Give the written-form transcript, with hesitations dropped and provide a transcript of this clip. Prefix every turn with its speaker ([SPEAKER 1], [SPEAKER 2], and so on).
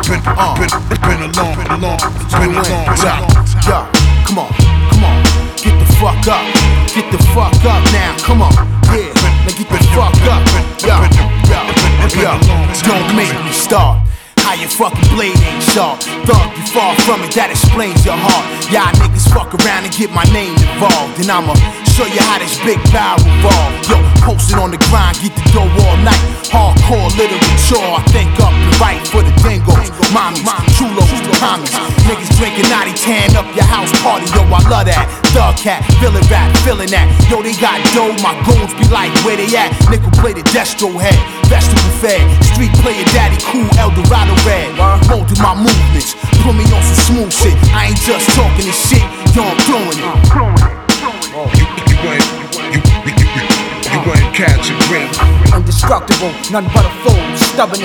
[SPEAKER 1] been a long time.
[SPEAKER 2] Yo, come on, get the fuck up, now, come on, yeah, now get the fuck up, yo, don't make me start. How your fucking blade ain't sharp. Thug, you far from it, that explains your heart. Y'all niggas fuck around and get my name involved, and I'ma show you how this big power revolve. Yo, posted on the grind, get the dough all night. Hardcore literature, I think up and right for the dingos, mommies, chulos, the commies. Niggas drinking naughty, tan up your house party, yo, I love that. Thug cat, feeling rap, feeling that. Yo, they got dough, my goons be like, where they at? Nickel plated destro head, vegetable fed, street player daddy cool, Eldorado red. Molded my movements, put me on some smooth shit. I ain't just talking this shit, yo, I'm throwing it.
[SPEAKER 1] You ain't catching grip.
[SPEAKER 3] Indestructible, none but a fool. Stubborn